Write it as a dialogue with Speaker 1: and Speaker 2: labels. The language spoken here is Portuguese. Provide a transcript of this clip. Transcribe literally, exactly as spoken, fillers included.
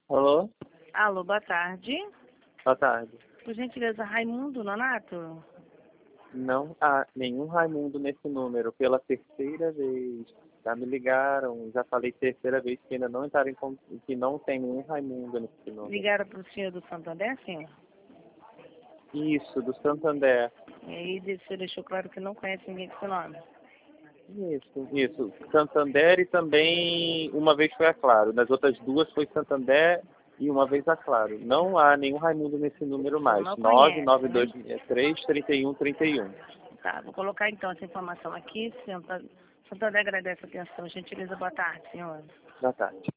Speaker 1: Alô?
Speaker 2: Alô, boa tarde.
Speaker 1: Boa tarde.
Speaker 2: Por gentileza, Raimundo Nonato?
Speaker 1: Não há nenhum Raimundo nesse número. Pela terceira vez. Já me ligaram, já falei terceira vez que ainda não entraram em con- que não tem nenhum Raimundo nesse número.
Speaker 2: Ligaram para o senhor do Santander, senhor?
Speaker 1: Isso, do Santander.
Speaker 2: E aí você deixou claro que não conhece ninguém com seu nome.
Speaker 1: Isso, isso. Santander e também uma vez foi a Claro. Das outras duas foi Santander e uma vez a Claro. Não há nenhum Raimundo nesse número mais.
Speaker 2: Não
Speaker 1: nove
Speaker 2: conhece,
Speaker 1: nove
Speaker 2: né?
Speaker 1: dois três, três um, três um.
Speaker 2: Tá, vou colocar então essa informação aqui. Santa- Santander agradece a atenção. Gentileza, boa tarde, senhor.
Speaker 1: Boa tarde.